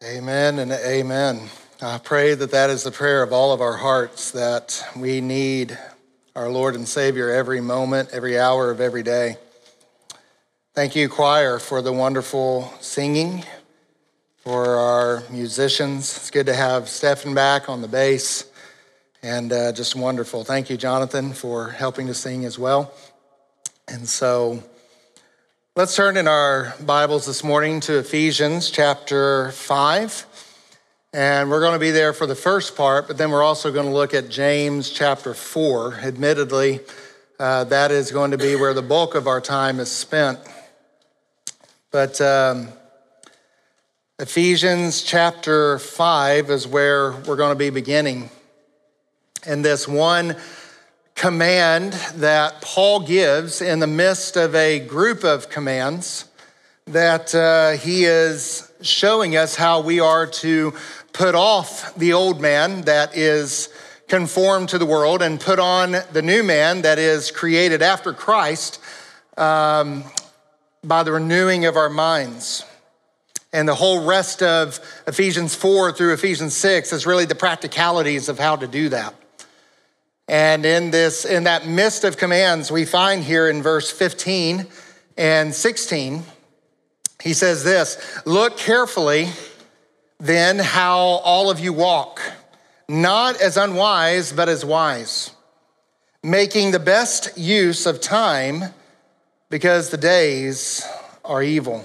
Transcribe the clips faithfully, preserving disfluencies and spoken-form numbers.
Amen and amen. I pray that that is the prayer of all of our hearts, that we need our Lord and Savior every moment, every hour of every day. Thank you, choir, for the wonderful singing, for our musicians. It's good to have Stephen back on the bass, and uh, just wonderful. Thank you, Jonathan, for helping to sing as well. And so let's turn in our Bibles this morning to Ephesians chapter five. And we're going to be there for the first part, but then we're also going to look at James chapter four. Admittedly, uh, that is going to be where the bulk of our time is spent. But um, Ephesians chapter five is where we're going to be beginning. And this one command that Paul gives in the midst of a group of commands that uh, he is showing us how we are to put off the old man that is conformed to the world and put on the new man that is created after Christ um, by the renewing of our minds. And the whole rest of Ephesians four through Ephesians six is really the practicalities of how to do that. And in this, in that midst of commands, we find here in verse fifteen and sixteen, he says this: "Look carefully then how all of you walk, not as unwise, but as wise, making the best use of time, because the days are evil."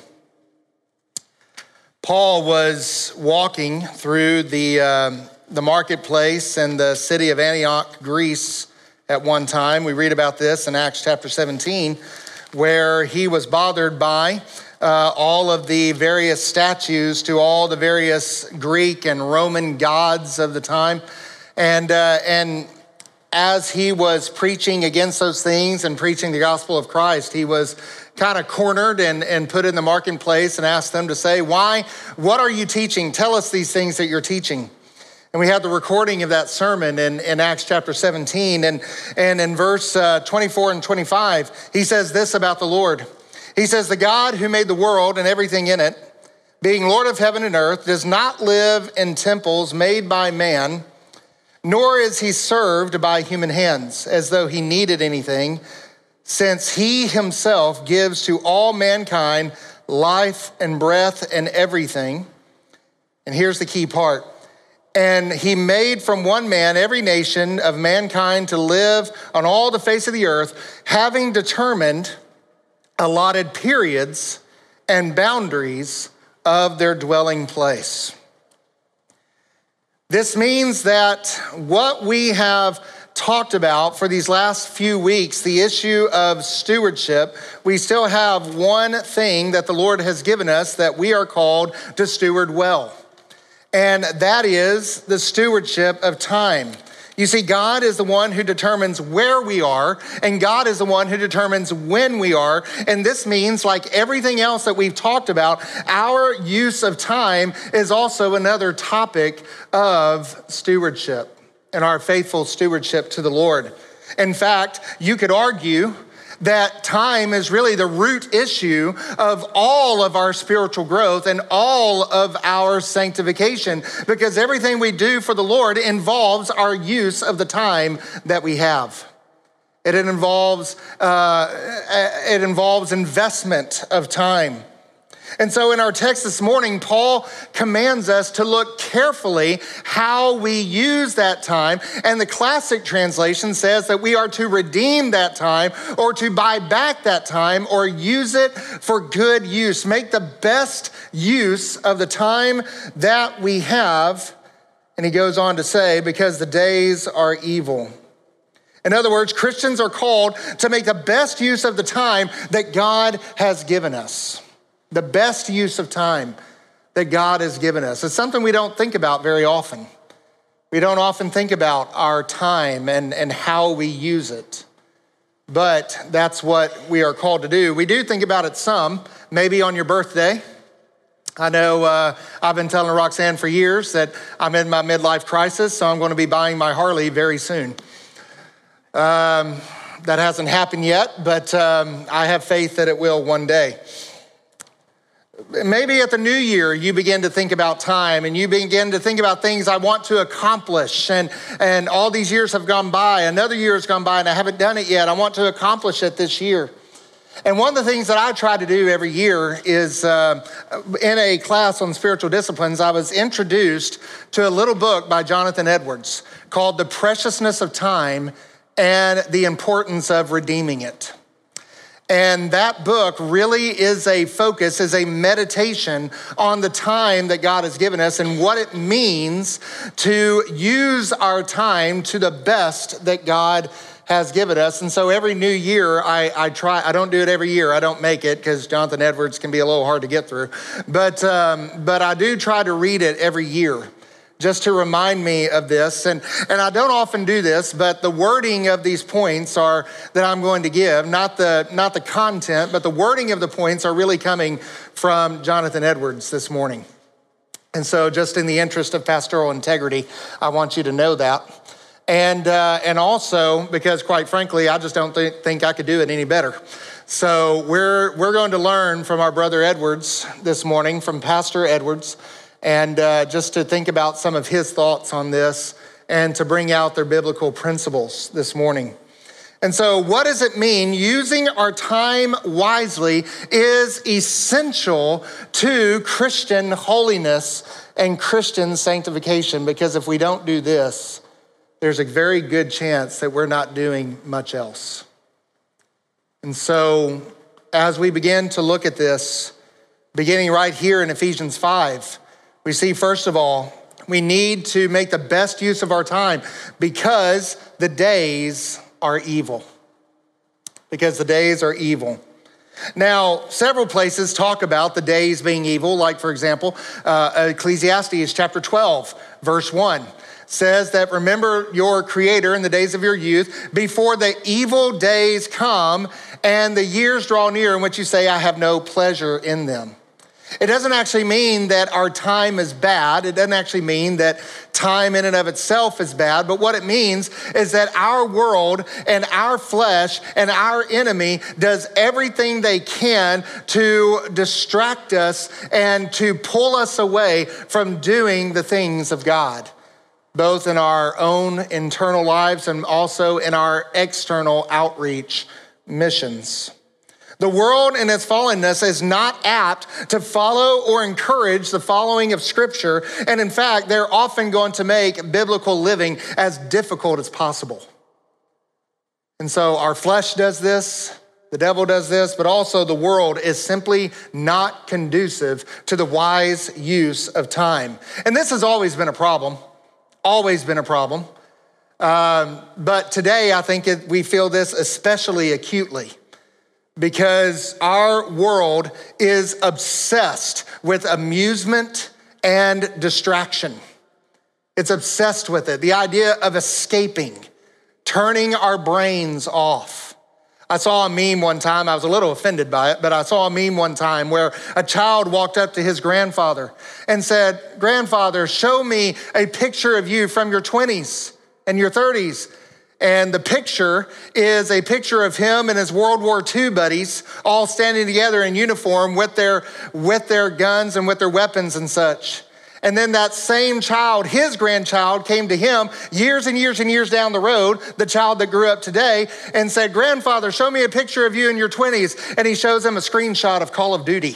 Paul was walking through the um, the marketplace in the city of Antioch, Greece, at one time. We read about this in Acts chapter seventeen, where he was bothered by uh, all of the various statues to all the various Greek and Roman gods of the time. And, uh, and as he was preaching against those things and preaching the gospel of Christ, he was kind of cornered and, and put in the marketplace and asked them to say, why, what are you teaching? Tell us these things that you're teaching. And we have the recording of that sermon in, in Acts chapter seventeen. And, and in verse uh, twenty-four and twenty-five, he says this about the Lord. He says, "The God who made the world and everything in it, being Lord of heaven and earth, does not live in temples made by man, nor is he served by human hands, as though he needed anything, since he himself gives to all mankind life and breath and everything." And here's the key part. "And he made from one man every nation of mankind to live on all the face of the earth, having determined allotted periods and boundaries of their dwelling place." This means that what we have talked about for these last few weeks, the issue of stewardship, we still have one thing that the Lord has given us that we are called to steward well. And that is the stewardship of time. You see, God is the one who determines where we are, and God is the one who determines when we are. And this means, like everything else that we've talked about, our use of time is also another topic of stewardship and our faithful stewardship to the Lord. In fact, you could argue that time is really the root issue of all of our spiritual growth and all of our sanctification, because everything we do for the Lord involves our use of the time that we have. It involves, uh, it involves investment of time. And so in our text this morning, Paul commands us to look carefully how we use that time. And the classic translation says that we are to redeem that time, or to buy back that time, or use it for good use. Make the best use of the time that we have. And he goes on to say, because the days are evil. In other words, Christians are called to make the best use of the time that God has given us. The best use of time that God has given us. It's something we don't think about very often. We don't often think about our time and, and how we use it. But that's what we are called to do. We do think about it some, maybe on your birthday. I know uh, I've been telling Roxanne for years that I'm in my midlife crisis, so I'm going to be buying my Harley very soon. Um, that hasn't happened yet, but um, I have faith that it will one day. Maybe at the new year, you begin to think about time and you begin to think about things I want to accomplish. And, and all these years have gone by. Another year has gone by and I haven't done it yet. I want to accomplish it this year. And one of the things that I try to do every year is uh, in a class on spiritual disciplines, I was introduced to a little book by Jonathan Edwards called The Preciousness of Time and the Importance of Redeeming It. And that book really is a focus, is a meditation on the time that God has given us and what it means to use our time to the best that God has given us. And so every new year, I, I try, I don't do it every year. I don't make it because Jonathan Edwards can be a little hard to get through. But, um, but I do try to read it every year, just to remind me of this. And, and I don't often do this, but the wording of these points are that I'm going to give, not the, not the content, but the wording of the points are really coming from Jonathan Edwards this morning. And so just in the interest of pastoral integrity, I want you to know that. And, uh, and also because quite frankly, I just don't th- think I could do it any better. So we're, we're going to learn from our brother Edwards this morning, from Pastor Edwards, and uh, just to think about some of his thoughts on this and to bring out their biblical principles this morning. And so what does it mean? Using our time wisely is essential to Christian holiness and Christian sanctification, because if we don't do this, there's a very good chance that we're not doing much else. And so as we begin to look at this, beginning right here in Ephesians five, we see, first of all, we need to make the best use of our time because the days are evil. Because the days are evil. Now, several places talk about the days being evil, like, for example, uh, Ecclesiastes chapter twelve, verse one. Says that remember your Creator in the days of your youth before the evil days come and the years draw near in which you say, I have no pleasure in them. It doesn't actually mean that our time is bad. It doesn't actually mean that time in and of itself is bad. But what it means is that our world and our flesh and our enemy does everything they can to distract us and to pull us away from doing the things of God, both in our own internal lives and also in our external outreach missions. The world in its fallenness is not apt to follow or encourage the following of Scripture. And in fact, they're often going to make biblical living as difficult as possible. And so our flesh does this, the devil does this, but also the world is simply not conducive to the wise use of time. And this has always been a problem. Always been a problem. Um, but today, I think it, we feel this especially acutely because our world is obsessed with amusement and distraction. It's obsessed with it. The idea of escaping, turning our brains off. I saw a meme one time, I was a little offended by it, but I saw a meme one time where a child walked up to his grandfather and said, "Grandfather, show me a picture of you from your twenties and your thirties. And the picture is a picture of him and his World War Two buddies all standing together in uniform with their, with their guns and with their weapons and such. And then that same child, his grandchild, came to him years and years and years down the road, the child that grew up today, and said, "Grandfather, show me a picture of you in your twenties. And he shows him a screenshot of Call of Duty.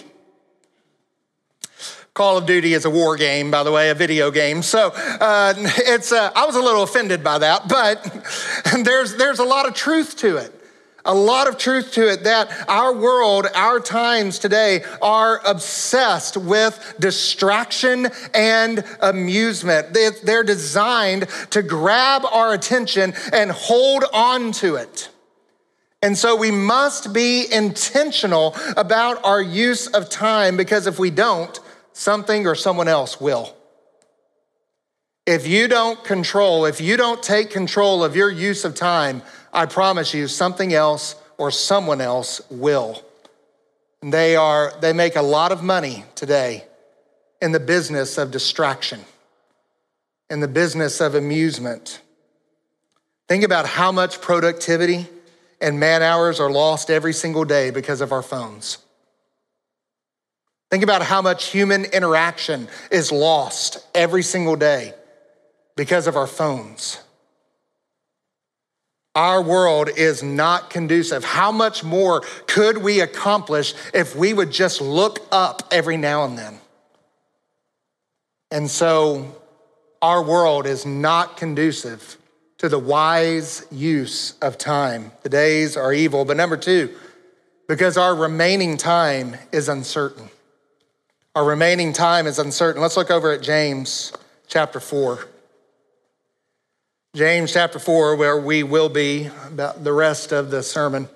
Call of Duty is a war game, by the way, a video game. So uh, it's uh, I was a little offended by that, but there's there's a lot of truth to it. A lot of truth to it that our world, our times today are obsessed with distraction and amusement. They, they're designed to grab our attention and hold on to it. And so we must be intentional about our use of time, because if we don't, something or someone else will. If you don't control, if you don't take control of your use of time, I promise you something else or someone else will. And they are, they make a lot of money today in the business of distraction, in the business of amusement. Think about how much productivity and man hours are lost every single day because of our phones. Think about how much human interaction is lost every single day because of our phones. Our world is not conducive. How much more could we accomplish if we would just look up every now and then? And so our world is not conducive to the wise use of time. The days are evil. But number two, because our remaining time is uncertain. Our remaining time is uncertain. Let's look over at James chapter four. James chapter four, where we will be about the rest of the sermon.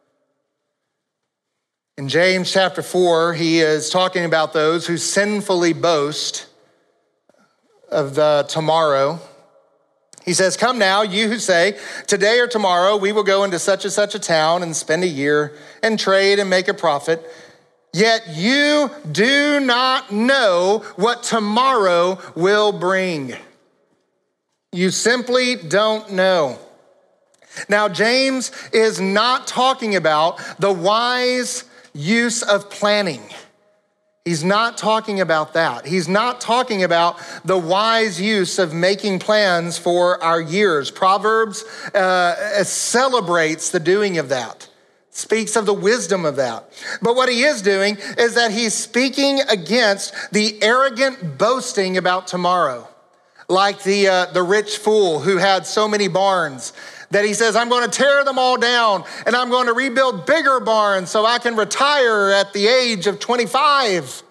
In James chapter four, he is talking about those who sinfully boast of the tomorrow. He says, "Come now, you who say, today or tomorrow we will go into such and such a town and spend a year and trade and make a profit. Yet you do not know what tomorrow will bring." You simply don't know. Now, James is not talking about the wise use of planning. He's not talking about that. He's not talking about the wise use of making plans for our years. Proverbs uh, celebrates the doing of that, speaks of the wisdom of that. But what he is doing is that he's speaking against the arrogant boasting about tomorrow. Like the uh, the rich fool who had so many barns that he says, "I'm going to tear them all down and I'm going to rebuild bigger barns so I can retire at the age of twenty-five.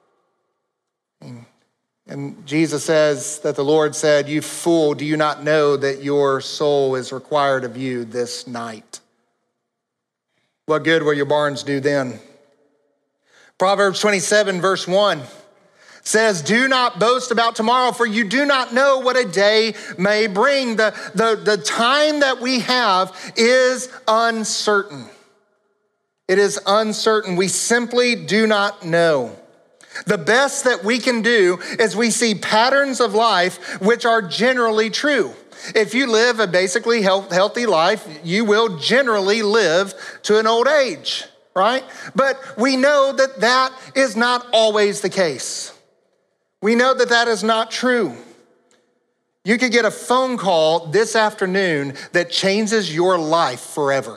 And Jesus says that the Lord said, "You fool, do you not know that your soul is required of you this night? What good will your barns do then?" Proverbs twenty-seven verse one says, "Do not boast about tomorrow, for you do not know what a day may bring." The, the, the time that we have is uncertain. It is uncertain. We simply do not know. The best that we can do is we see patterns of life which are generally true. If you live a basically health, healthy life, you will generally live to an old age, right? But we know that that is not always the case. We know that that is not true. You could get a phone call this afternoon that changes your life forever.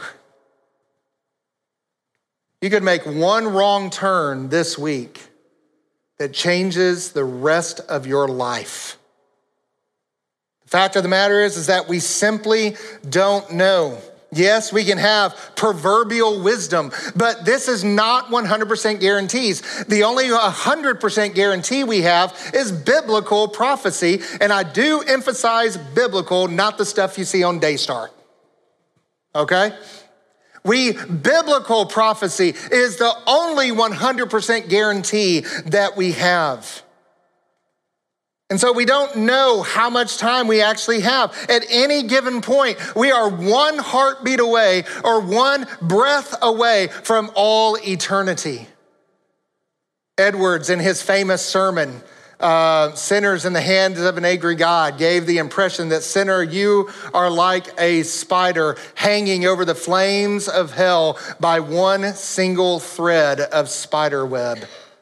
You could make one wrong turn this week that changes the rest of your life. The fact of the matter is, is that we simply don't know. Yes, we can have proverbial wisdom, but this is not one hundred percent guarantees. The only one hundred percent guarantee we have is biblical prophecy, and I do emphasize biblical, not the stuff you see on Daystar, okay? We, biblical prophecy is the only one hundred percent guarantee that we have. And so we don't know how much time we actually have. At any given point, we are one heartbeat away or one breath away from all eternity. Edwards, in his famous sermon, uh, Sinners in the Hands of an Angry God, gave the impression that, sinner, you are like a spider hanging over the flames of hell by one single thread of spider web.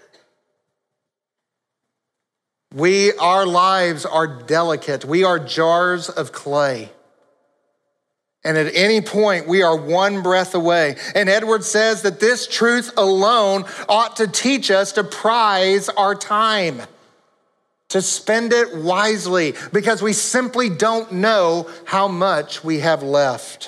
We, our lives are delicate. We are jars of clay. And at any point, we are one breath away. And Edwards says that this truth alone ought to teach us to prize our time, to spend it wisely, because we simply don't know how much we have left.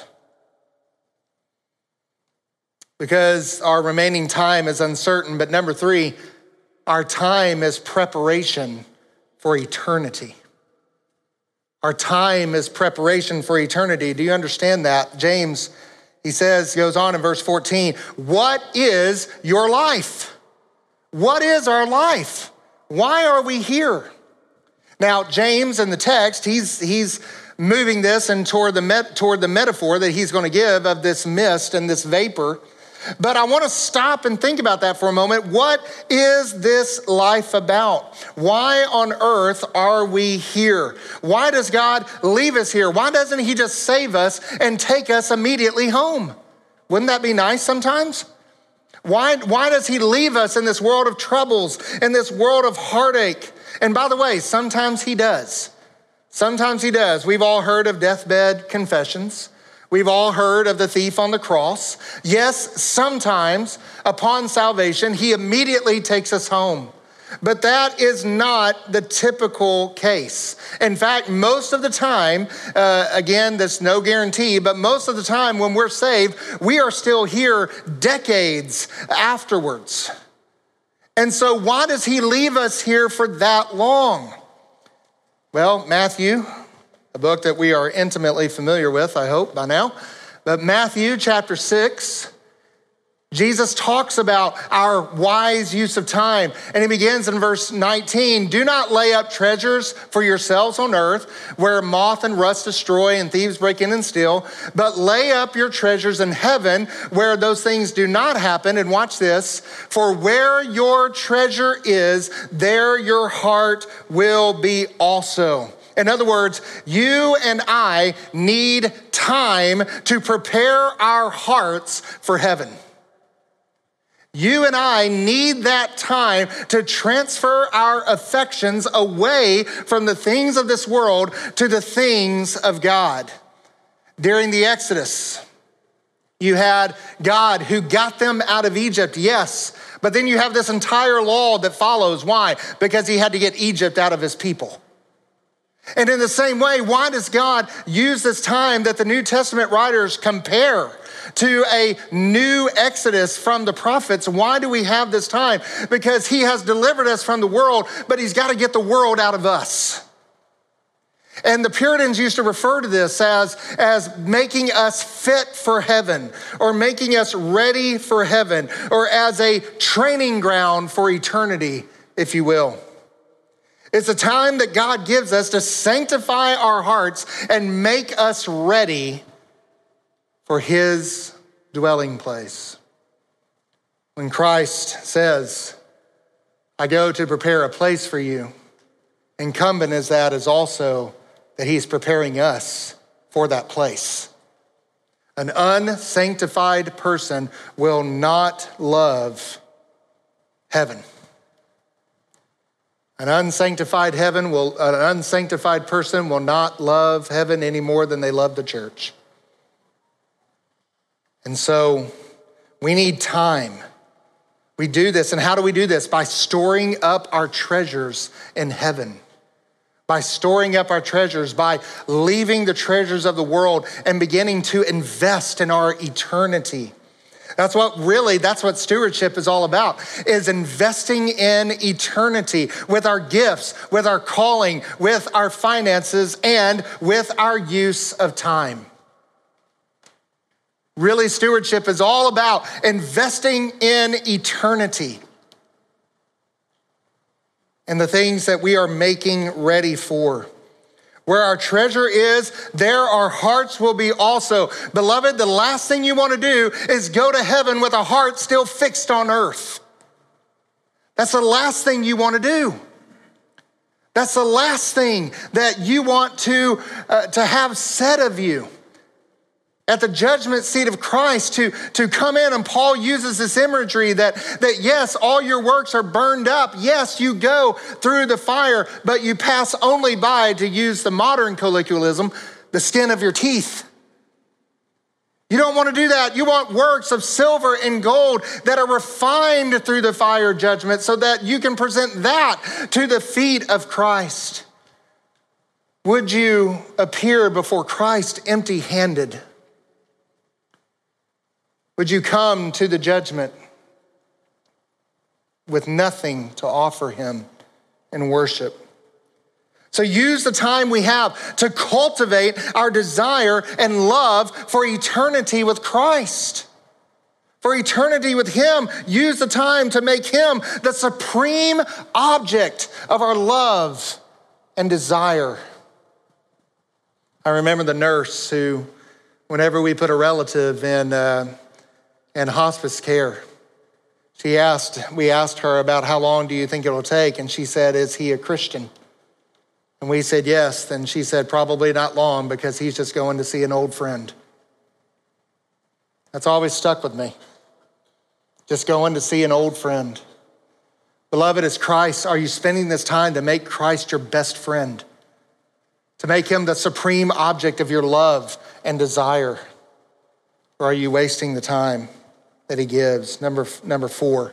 Because our remaining time is uncertain. But number three, our time is preparation for eternity. Our time is preparation for eternity. Do you understand that? James, he says, goes on in verse fourteen, what is your life? What is our life? Why are we here? Now, James in the text, he's, he's moving this and toward the, met, toward the metaphor that he's going to give of this mist and this vapor. But I want to stop and think about that for a moment. What is this life about? Why on earth are we here? Why does God leave us here? Why doesn't he just save us and take us immediately home? Wouldn't that be nice sometimes? Why, why does he leave us in this world of troubles, in this world of heartache? And by the way, sometimes he does. Sometimes he does. We've all heard of deathbed confessions. We've all heard of the thief on the cross. Yes, sometimes upon salvation, he immediately takes us home. But that is not the typical case. In fact, most of the time, uh, again, there's no guarantee, but most of the time when we're saved, we are still here decades afterwards. And so why does he leave us here for that long? Well, Matthew, a book that we are intimately familiar with, I hope by now, but Matthew chapter six, Jesus talks about our wise use of time. And he begins in verse nineteen, do not lay up treasures for yourselves on earth where moth and rust destroy and thieves break in and steal, but lay up your treasures in heaven where those things do not happen. And watch this, for where your treasure is, there your heart will be also. In other words, you and I need time to prepare our hearts for heaven. You and I need that time to transfer our affections away from the things of this world to the things of God. During the Exodus, you had God who got them out of Egypt, yes, but then you have this entire law that follows. Why? Because he had to get Egypt out of his people. And in the same way, why does God use this time that the New Testament writers compare to a new exodus from the prophets? Why do we have this time? Because he has delivered us from the world, but he's got to get the world out of us. And the Puritans used to refer to this as, as making us fit for heaven, or making us ready for heaven, or as a training ground for eternity, if you will. It's a time that God gives us to sanctify our hearts and make us ready for his dwelling place. When Christ says, I go to prepare a place for you, incumbent as that is also that he's preparing us for that place. An unsanctified person will not love heaven. An unsanctified heaven will, an unsanctified person will not love heaven any more than they love the church. And so we need time. We do this, and how do we do this? By storing up our treasures in heaven. By storing up our treasures, by leaving the treasures of the world and beginning to invest in our eternity. That's what really, that's what stewardship is all about, is investing in eternity with our gifts, with our calling, with our finances, and with our use of time. Really, stewardship is all about investing in eternity and the things that we are making ready for. Where our treasure is, there our hearts will be also. Beloved, the last thing you want to do is go to heaven with a heart still fixed on earth. That's the last thing you want to do. That's the last thing that you want to, uh, to have said of you. At the judgment seat of Christ, to, to come in, and Paul uses this imagery that, that yes, all your works are burned up. Yes, you go through the fire, but you pass only by, to use the modern colloquialism, the skin of your teeth. You don't want to do that. You want works of silver and gold that are refined through the fire judgment so that you can present that to the feet of Christ. Would you appear before Christ empty-handed? Would you come to the judgment with nothing to offer him in worship? So use the time we have to cultivate our desire and love for eternity with Christ. For eternity with him, use the time to make him the supreme object of our love and desire. I remember the nurse who, whenever we put a relative in, uh, in hospice care, she asked, we asked her about how long do you think it'll take? And she said, is he a Christian? And we said, yes. Then she said, probably not long because he's just going to see an old friend. That's always stuck with me. Just going to see an old friend. Beloved, as Christ, are you spending this time to make Christ your best friend? To make him the supreme object of your love and desire? Or are you wasting the time that he gives? Number, number four,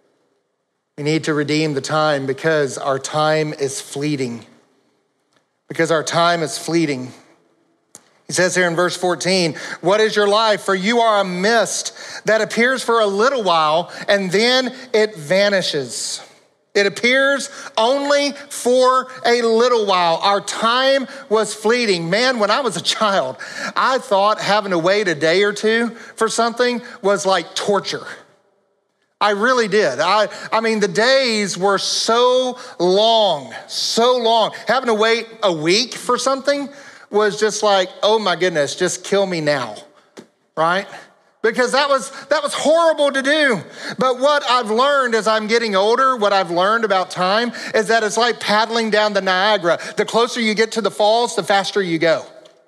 we need to redeem the time because our time is fleeting. Because our time is fleeting. He says here in verse fourteen, what is your life? For you are a mist that appears for a little while and then it vanishes. It appears only for a little while. Our time was fleeting. Man, when I was a child, I thought having to wait a day or two for something was like torture. I really did. I, I mean, the days were so long, so long. Having to wait a week for something was just like, oh my goodness, just kill me now, right? Because that was that was horrible to do. But what I've learned as I'm getting older, what I've learned about time is that it's like paddling down the Niagara. The closer you get to the falls, the faster you go.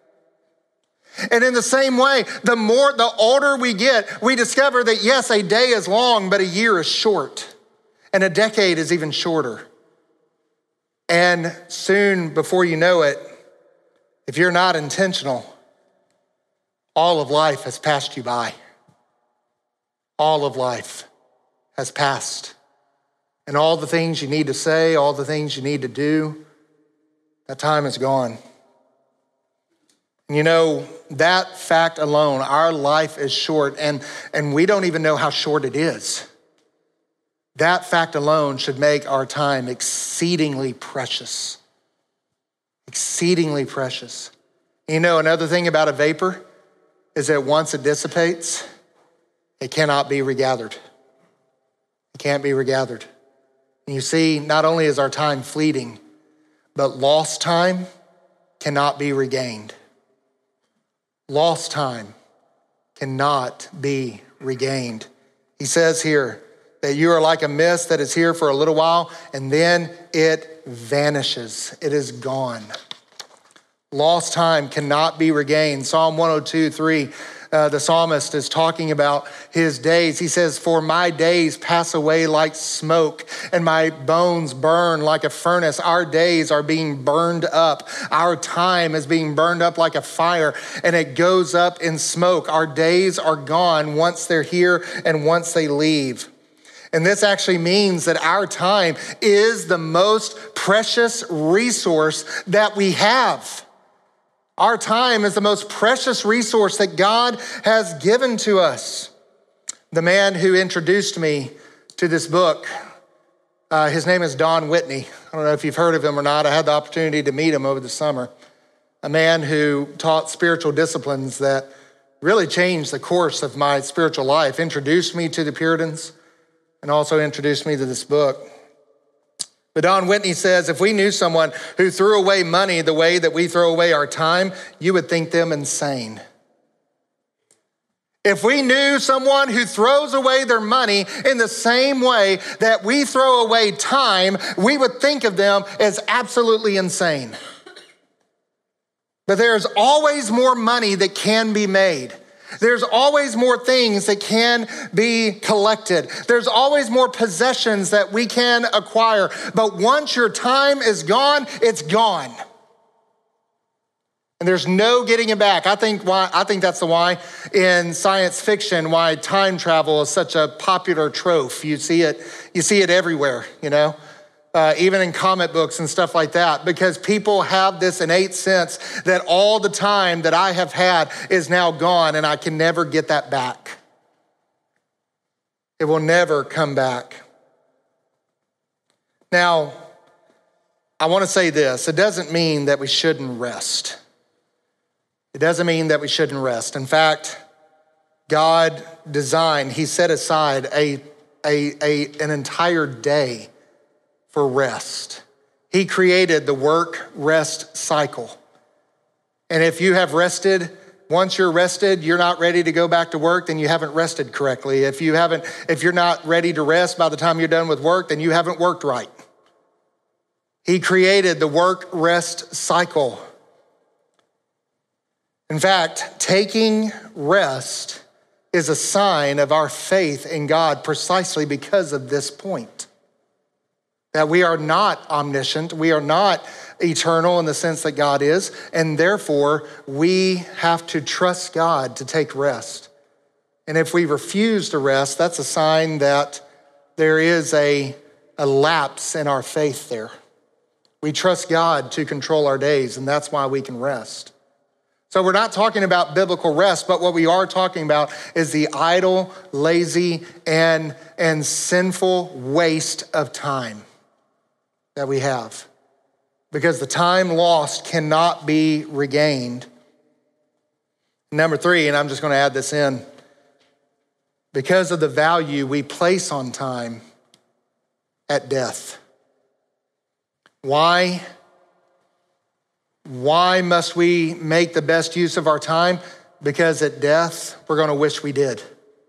And in the same way, the more, the older we get, we discover that yes, a day is long, but a year is short. And a decade is even shorter. And soon, before you know it, if you're not intentional, all of life has passed you by. All of life has passed. And all the things you need to say, all the things you need to do, that time is gone. And you know, that fact alone, our life is short, and, and we don't even know how short it is. That fact alone should make our time exceedingly precious. Exceedingly precious. You know, another thing about a vapor is that once it dissipates, it cannot be regathered. It can't be regathered. And you see, not only is our time fleeting, but lost time cannot be regained. Lost time cannot be regained. He says here that you are like a mist that is here for a little while and then it vanishes. It is gone. Lost time cannot be regained. Psalm one oh two, three, uh, the psalmist is talking about his days. He says, for my days pass away like smoke and my bones burn like a furnace. Our days are being burned up. Our time is being burned up like a fire and it goes up in smoke. Our days are gone once they're here and once they leave. And this actually means that our time is the most precious resource that we have. Our time is the most precious resource that God has given to us. The man who introduced me to this book, uh, his name is Don Whitney. I don't know if you've heard of him or not. I had the opportunity to meet him over the summer. A man who taught spiritual disciplines that really changed the course of my spiritual life, introduced me to the Puritans, and also introduced me to this book. But Don Whitney says, if we knew someone who threw away money the way that we throw away our time, you would think them insane. If we knew someone who throws away their money in the same way that we throw away time, we would think of them as absolutely insane. But there's always more money that can be made. There's always more things that can be collected. There's always more possessions that we can acquire. But once your time is gone, it's gone. And there's no getting it back. I think why I think that's the why in science fiction, why time travel is such a popular trope. You see it, you see it everywhere, you know? Uh, even in comic books and stuff like that, because people have this innate sense that all the time that I have had is now gone and I can never get that back. It will never come back. Now, I want to say this. It doesn't mean that we shouldn't rest. It doesn't mean that we shouldn't rest. In fact, God designed, he set aside a, a, a, an entire day for rest. He created the work-rest cycle. And if you have rested, once you're rested, you're not ready to go back to work, then you haven't rested correctly. If you haven't, if you're not ready to rest by the time you're done with work, then you haven't worked right. He created the work-rest cycle. In fact, taking rest is a sign of our faith in God precisely because of this point. That we are not omniscient, we are not eternal in the sense that God is, and therefore we have to trust God to take rest. And if we refuse to rest, that's a sign that there is a, a lapse in our faith there. We trust God to control our days, and that's why we can rest. So we're not talking about biblical rest, but what we are talking about is the idle, lazy, and, and sinful waste of time that we have. Because the time lost cannot be regained. Number three, and I'm just going to add this in, because of the value we place on time at death. Why? Why must we make the best use of our time? Because at death, we're going to wish we did.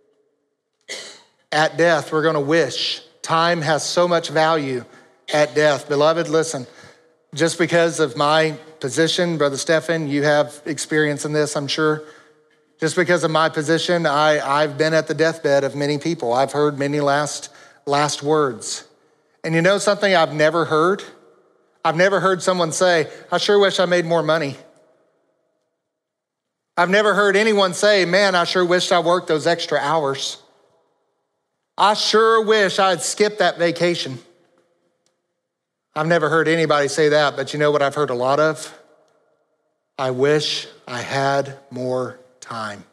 At death, we're going to wish. Time has so much value at death. Beloved, listen, just because of my position, Brother Stephan, you have experience in this, I'm sure. Just because of my position, I, I've been at the deathbed of many people. I've heard many last, last words. And you know something I've never heard? I've never heard someone say, I sure wish I made more money. I've never heard anyone say, man, I sure wish I worked those extra hours. I sure wish I'd skipped that vacation. I've never heard anybody say that, but you know what I've heard a lot of? I wish I had more time.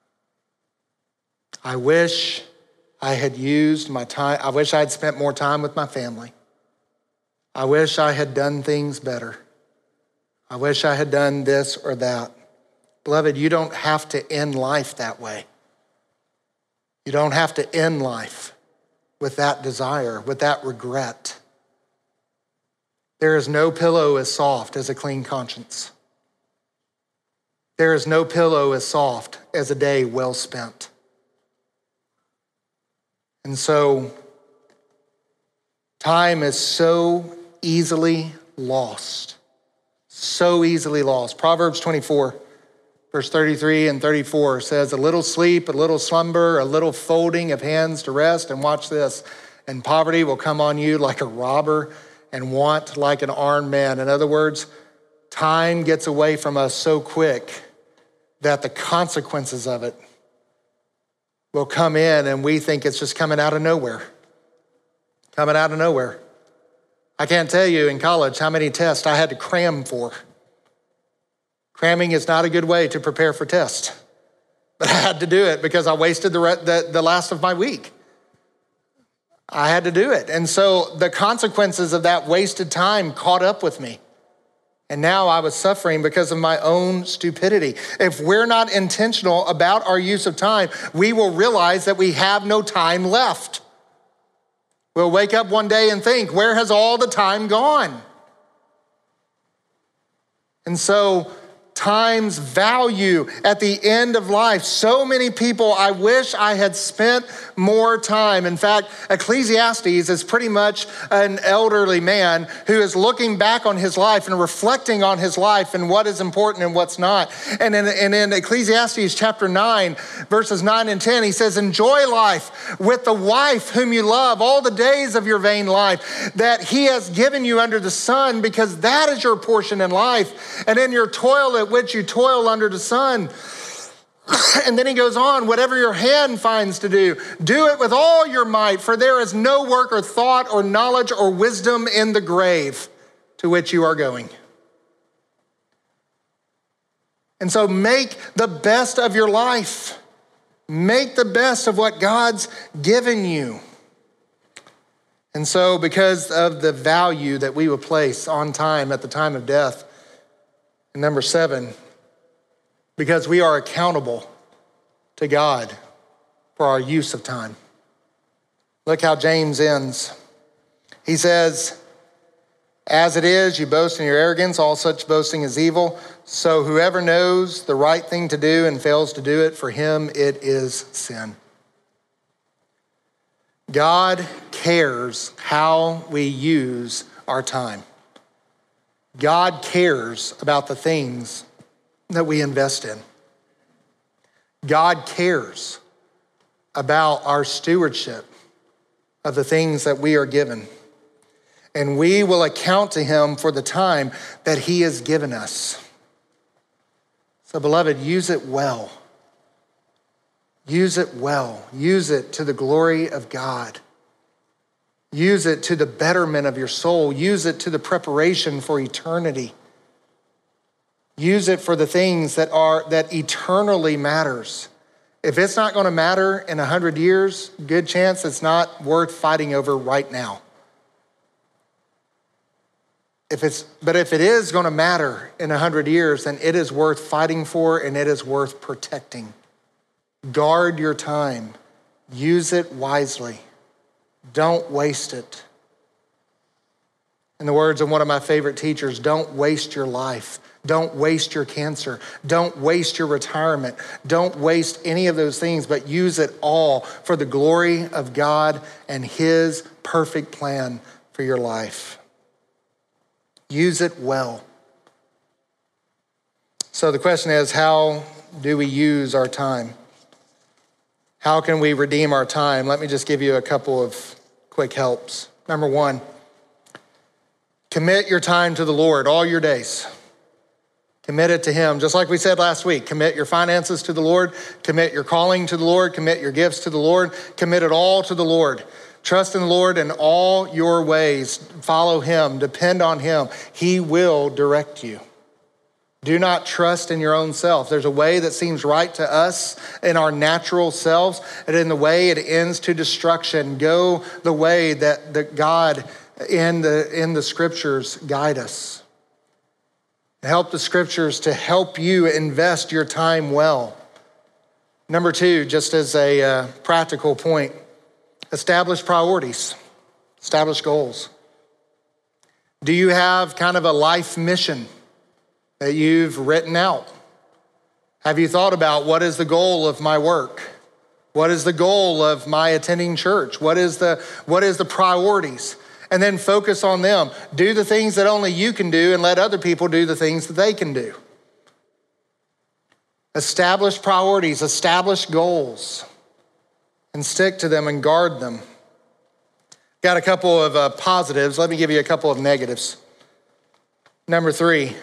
I wish I had used my time. I wish I had spent more time with my family. I wish I had done things better. I wish I had done this or that. Beloved, you don't have to end life that way. You don't have to end life with that desire, with that regret. There is no pillow as soft as a clean conscience. There is no pillow as soft as a day well spent. And so, time is so easily lost. So easily lost. Proverbs twenty-four, verse thirty-three and thirty-four says, a little sleep, a little slumber, a little folding of hands to rest, and watch this, and poverty will come on you like a robber, and want like an armed man. In other words, time gets away from us so quick that the consequences of it will come in and we think it's just coming out of nowhere. Coming out of nowhere. I can't tell you in college how many tests I had to cram for. Cramming is not a good way to prepare for tests, but I had to do it because I wasted the, re- the, the last of my week. I had to do it. And so the consequences of that wasted time caught up with me. And now I was suffering because of my own stupidity. If we're not intentional about our use of time, we will realize that we have no time left. We'll wake up one day and think, where has all the time gone? And so time's value at the end of life. So many people, I wish I had spent more time. In fact, Ecclesiastes is pretty much an elderly man who is looking back on his life and reflecting on his life and what is important and what's not. And in, and in Ecclesiastes chapter nine, verses nine and ten, he says, enjoy life with the wife whom you love all the days of your vain life that he has given you under the sun, because that is your portion in life. And in your toil at which you toil under the sun. And then he goes on, whatever your hand finds to do, do it with all your might, for there is no work or thought or knowledge or wisdom in the grave to which you are going. And so make the best of your life. Make the best of what God's given you. And so because of the value that we will place on time at the time of death, and number seven, because we are accountable to God for our use of time. Look how James ends. He says, as it is, you boast in your arrogance, all such boasting is evil. So whoever knows the right thing to do and fails to do it, for him it is sin. God cares how we use our time. God cares about the things that we invest in. God cares about our stewardship of the things that we are given. And we will account to him for the time that he has given us. So, beloved, use it well. Use it well. Use it to the glory of God. Use it to the betterment of your soul. Use it to the preparation for eternity. Use it for the things that are that eternally matters. If it's not going to matter in a hundred years, good chance it's not worth fighting over right now. If it's, but if it is going to matter in a hundred years, then it is worth fighting for and it is worth protecting. Guard your time. Use it wisely. Don't waste it. In the words of one of my favorite teachers, don't waste your life. Don't waste your cancer. Don't waste your retirement. Don't waste any of those things, but use it all for the glory of God and his perfect plan for your life. Use it well. So the question is, how do we use our time? How can we redeem our time? Let me just give you a couple of quick helps. Number one, commit your time to the Lord all your days. Commit it to him. Just like we said last week, commit your finances to the Lord, commit your calling to the Lord, commit your gifts to the Lord, commit it all to the Lord. Trust in the Lord in all your ways. Follow him, depend on him. He will direct you. Do not trust in your own self. There's a way that seems right to us in our natural selves, and in the way it ends to destruction. Go the way that, that God in the, in the scriptures guide us. Help the scriptures to help you invest your time well. Number two, just as a uh, practical point, establish priorities, establish goals. Do you have kind of a life mission that you've written out? Have you thought about what is the goal of my work? What is the goal of my attending church? What is the, what is the priorities? And then focus on them. Do the things that only you can do and let other people do the things that they can do. Establish priorities, establish goals, and stick to them and guard them. Got a couple of uh, positives. Let me give you a couple of negatives. Number three,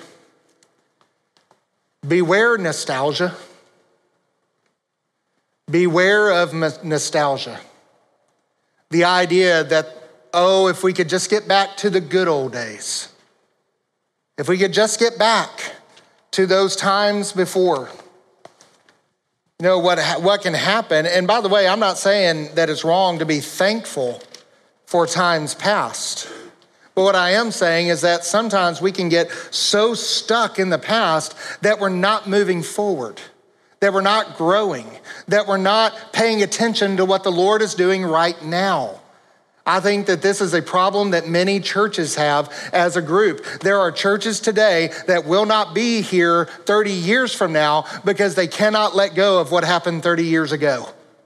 beware nostalgia. Beware of nostalgia. The idea that, oh, if we could just get back to the good old days. If we could just get back to those times before. You know, what, what can happen, and by the way, I'm not saying that it's wrong to be thankful for times past. But what I am saying is that sometimes we can get so stuck in the past that we're not moving forward, that we're not growing, that we're not paying attention to what the Lord is doing right now. I think that this is a problem that many churches have as a group. There are churches today that will not be here thirty years from now because they cannot let go of what happened thirty years ago.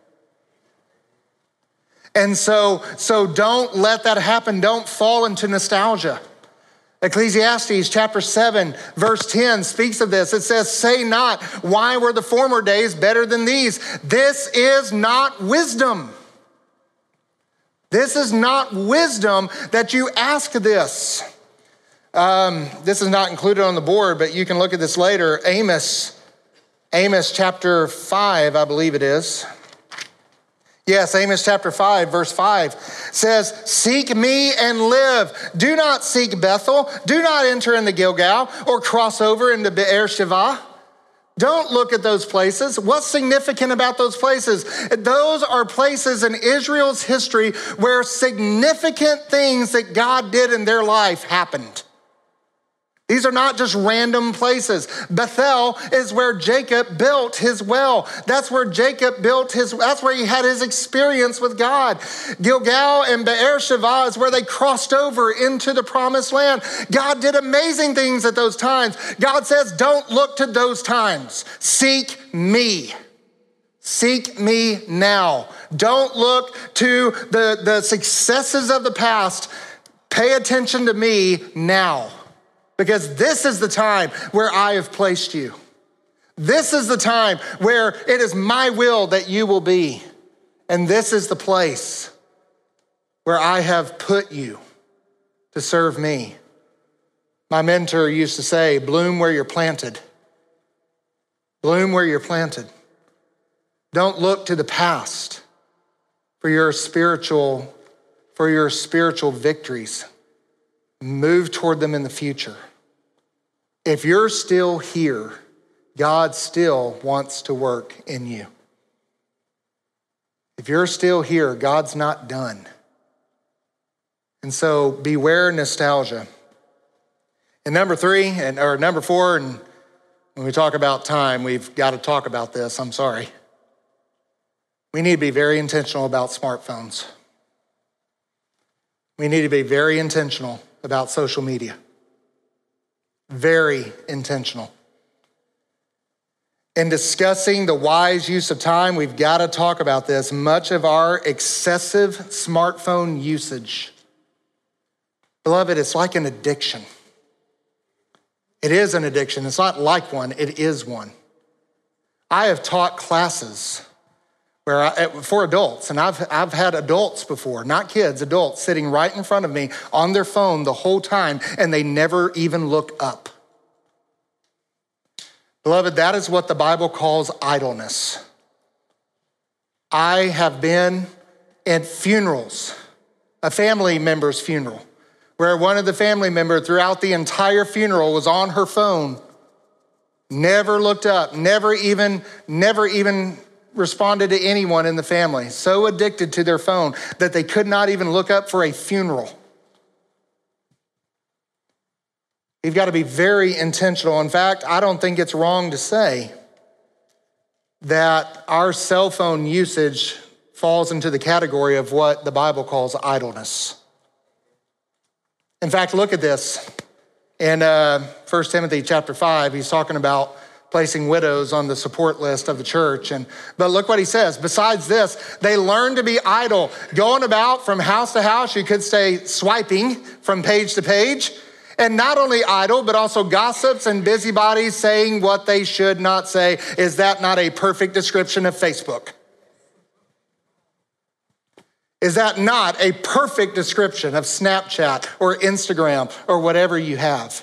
And so, so don't let that happen. Don't fall into nostalgia. Ecclesiastes chapter seven, verse ten speaks of this. It says, say not, why were the former days better than these? This is not wisdom. This is not wisdom that you ask this. Um, this is not included on the board, but you can look at this later. Amos, Amos chapter five, I believe it is. Yes, Amos chapter five, verse five says, seek me and live. Do not seek Bethel. Do not enter into Gilgal or cross over into Beersheba. Don't look at those places. What's significant about those places? Those are places in Israel's history where significant things that God did in their life happened. These are not just random places. Bethel is where Jacob built his well. That's where Jacob built his, that's where he had his experience with God. Gilgal and Beersheba is where they crossed over into the promised land. God did amazing things at those times. God says, don't look to those times. Seek me. Seek me now. Don't look to the, the successes of the past. Pay attention to me now. Because this is the time where I have placed you. This is the time where it is my will that you will be. And this is the place where I have put you to serve me. My mentor used to say, bloom where you're planted. Bloom where you're planted. Don't look to the past for your spiritual, for your spiritual victories. Move toward them in the future. If you're still here, God still wants to work in you. If you're still here, God's not done. And so beware nostalgia. And number three, and or number four, and when we talk about time, we've got to talk about this, I'm sorry. We need to be very intentional about smartphones. We need to be very intentional about social media. Very intentional. In discussing the wise use of time, we've got to talk about this. Much of our excessive smartphone usage, beloved, it's like an addiction. It is an addiction. It's not like one, it is one. I have taught classes where I, for adults, and I've, I've had adults before, not kids, adults sitting right in front of me on their phone the whole time, and they never even look up. Beloved, that is what the Bible calls idleness. I have been at funerals, a family member's funeral, where one of the family members throughout the entire funeral was on her phone, never looked up, never even, never even responded to anyone in the family, so addicted to their phone that they could not even look up for a funeral. You've got to be very intentional. In fact, I don't think it's wrong to say that our cell phone usage falls into the category of what the Bible calls idleness. In fact, look at this. In uh, First Timothy chapter five, he's talking about placing widows on the support list of the church. And but look what he says. Besides this, they learn to be idle, going about from house to house. You could say swiping from page to page. And not only idle, but also gossips and busybodies saying what they should not say. Is that not a perfect description of Facebook? Is that not a perfect description of Snapchat or Instagram or whatever you have?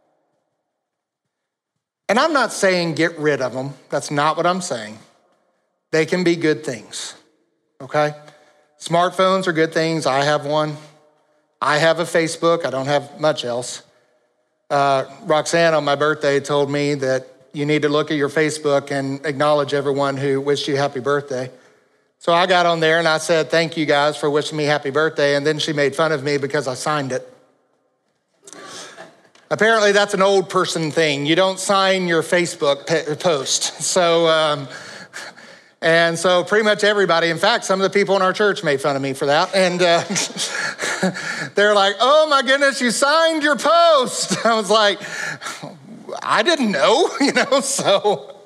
And I'm not saying get rid of them. That's not what I'm saying. They can be good things, okay? Smartphones are good things. I have one. I have a Facebook. I don't have much else. Uh, Roxanne on my birthday told me that you need to look at your Facebook and acknowledge everyone who wished you happy birthday. So I got on there and I said, thank you guys for wishing me happy birthday. And then she made fun of me because I signed it. Apparently that's an old person thing. You don't sign your Facebook post. So, um, and so pretty much everybody, in fact, some of the people in our church made fun of me for that. And uh, they're like, oh my goodness, you signed your post. I was like, I didn't know, you know, so.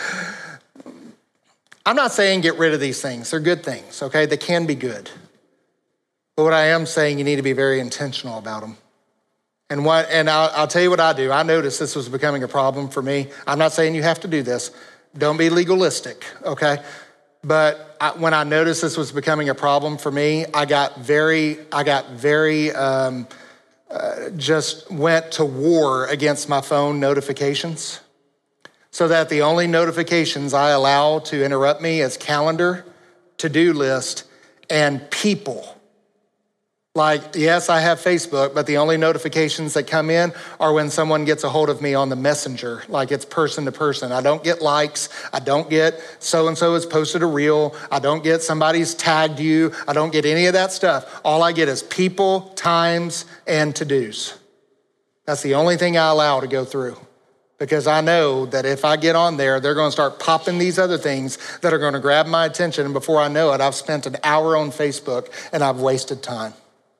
I'm not saying get rid of these things. They're good things, okay? They can be good. But what I am saying, you need to be very intentional about them. And what, and I'll, I'll tell you what I do. I noticed this was becoming a problem for me. I'm not saying you have to do this. Don't be legalistic, okay? But I, when I noticed this was becoming a problem for me, I got very, I got very, um, uh, just went to war against my phone notifications so that the only notifications I allow to interrupt me is calendar, to-do list, and people. Like, yes, I have Facebook, but the only notifications that come in are when someone gets a hold of me on the messenger, like it's person to person. I don't get likes. I don't get so-and-so has posted a reel. I don't get somebody's tagged you. I don't get any of that stuff. All I get is people, times, and to-dos. That's the only thing I allow to go through because I know that if I get on there, they're going to start popping these other things that are going to grab my attention. And before I know it, I've spent an hour on Facebook and I've wasted time.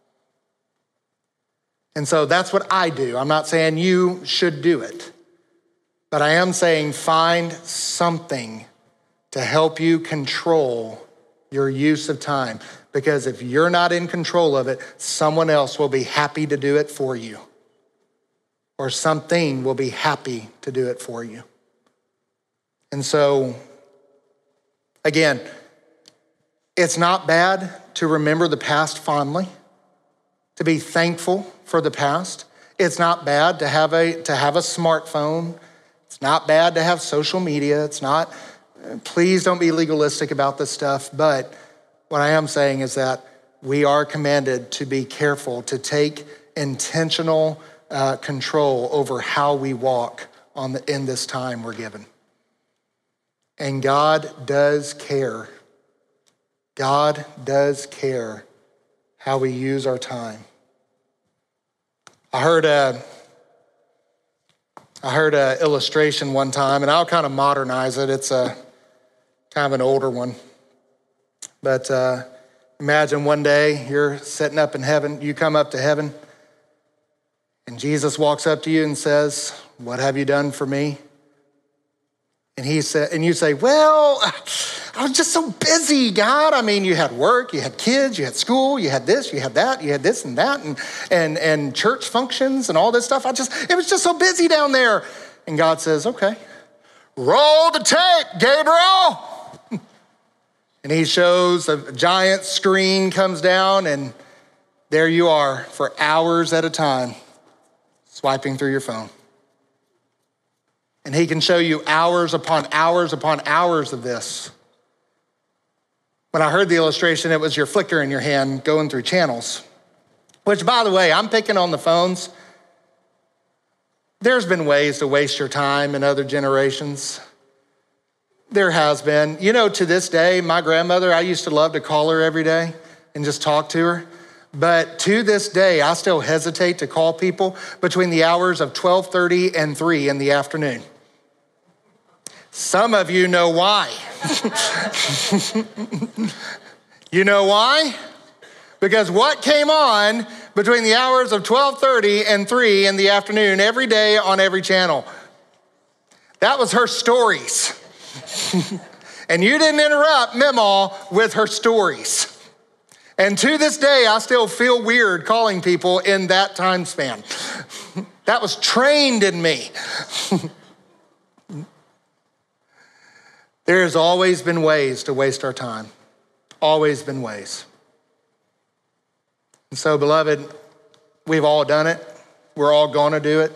And so that's what I do. I'm not saying you should do it, but I am saying find something to help you control your use of time. Because if you're not in control of it, someone else will be happy to do it for you. Or something will be happy to do it for you. And so, again, It's not bad to remember the past fondly, to be thankful for the past. It's not bad to have a to have a smartphone. It's not bad to have social media. It's not, please don't be legalistic about this stuff. But what I am saying is that we are commanded to be careful, to take intentional uh, control over how we walk on the, in this time we're given. And God does care. God does care how we use our time. I heard a, I heard an illustration one time, and I'll kind of modernize it. It's a kind of an older one. But uh, imagine one day you're sitting up in heaven, you come up to heaven, and Jesus walks up to you and says, "What have you done for me?" And he said, and you say, "Well, I was just so busy, God. I mean, you had work, you had kids, you had school, you had this, you had that, you had this and that, and and and church functions and all this stuff. I just, it was just so busy down there." And God says, "Okay, roll the tape, Gabriel." And he shows a giant screen comes down, and there you are for hours at a time, swiping through your phone. And he can show you hours upon hours upon hours of this. When I heard the illustration, it was your flicker in your hand going through channels, which, by the way, I'm picking on the phones. There's been ways to waste your time in other generations. There has been. You know, to this day, my grandmother, I used to love to call her every day and just talk to her. But to this day, I still hesitate to call people between the hours of twelve thirty and three in the afternoon. Some of you know why. You know why? Because what came on between the hours of twelve thirty and three in the afternoon every day on every channel? That was her stories. And you didn't interrupt Meemaw with her stories. And to this day, I still feel weird calling people in that time span. That was trained in me. There has always been ways to waste our time. Always been ways. And so, beloved, we've all done it. We're all going to do it.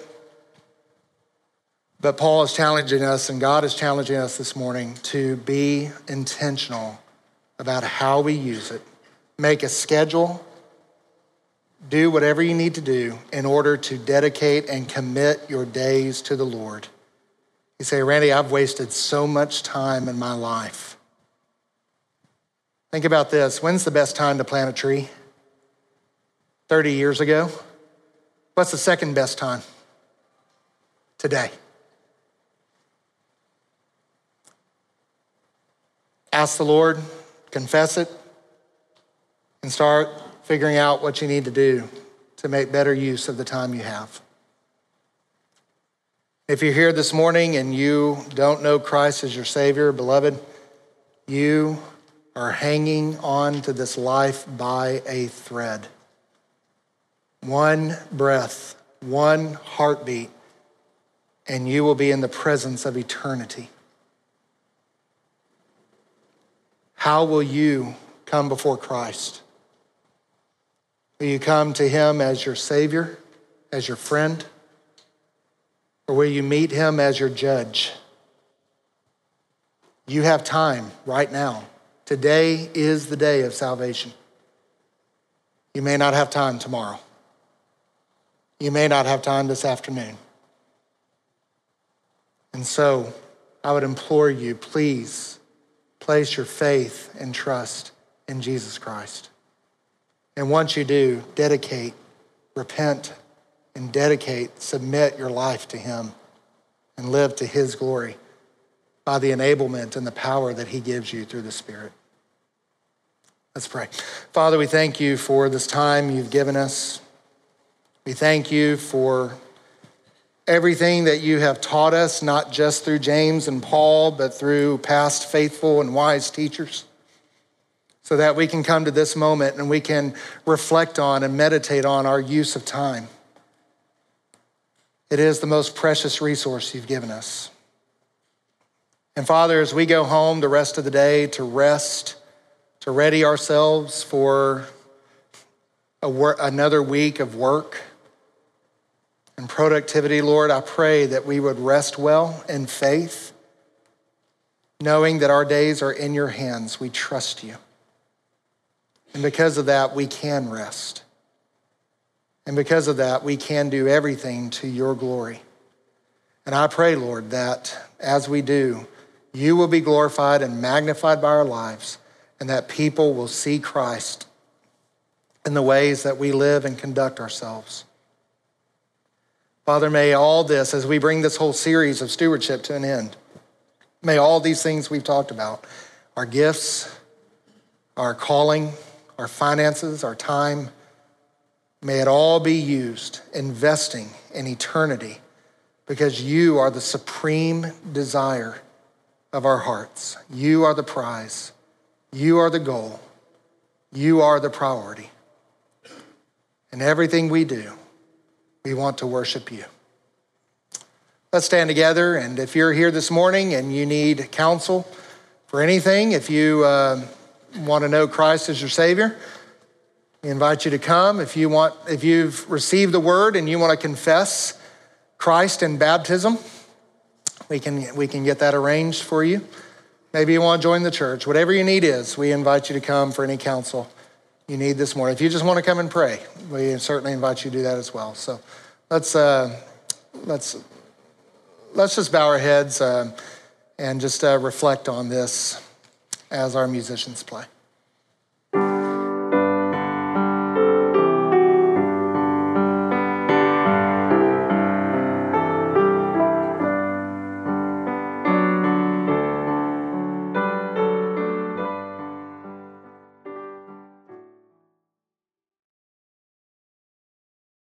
But Paul is challenging us, and God is challenging us this morning to be intentional about how we use it. Make a schedule. Do whatever you need to do in order to dedicate and commit your days to the Lord. You say, "Randy, I've wasted so much time in my life." Think about this. When's the best time to plant a tree? thirty years ago? What's the second best time? Today. Ask the Lord, confess it, and start figuring out what you need to do to make better use of the time you have. If you're here this morning and you don't know Christ as your Savior, beloved, you are hanging on to this life by a thread. One breath, one heartbeat, and you will be in the presence of eternity. How will you come before Christ? Will you come to him as your Savior, as your friend? Or will you meet him as your judge? You have time right now. Today is the day of salvation. You may not have time tomorrow. You may not have time this afternoon. And so I would implore you, please place your faith and trust in Jesus Christ. And once you do, dedicate, repent, and dedicate, submit your life to him and live to his glory by the enablement and the power that he gives you through the Spirit. Let's pray. Father, we thank you for this time you've given us. We thank you for everything that you have taught us, not just through James and Paul, but through past faithful and wise teachers, so that we can come to this moment and we can reflect on and meditate on our use of time. It is the most precious resource you've given us. And Father, as we go home the rest of the day to rest to ready ourselves for a wor- another week of work and productivity, Lord, I pray that we would rest well in faith, knowing that our days are in your hands. We trust you. And because of that, we can rest. And because of that, we can do everything to your glory. And I pray, Lord, that as we do, you will be glorified and magnified by our lives, and that people will see Christ in the ways that we live and conduct ourselves. Father, may all this, as we bring this whole series of stewardship to an end, may all these things we've talked about, our gifts, our calling, our finances, our time, may it all be used investing in eternity, because you are the supreme desire of our hearts. You are the prize. You are the goal. You are the priority. In everything we do, we want to worship you. Let's stand together, and if you're here this morning and you need counsel for anything, if you uh, want to know Christ as your Savior, we invite you to come. If you want, if you've received the word and you want to confess Christ in baptism, we can we can get that arranged for you. Maybe you want to join the church. Whatever your need is, we invite you to come for any counsel you need this morning. If you just want to come and pray, we certainly invite you to do that as well. So let's uh, let's let's just bow our heads uh, and just uh, reflect on this as our musicians play.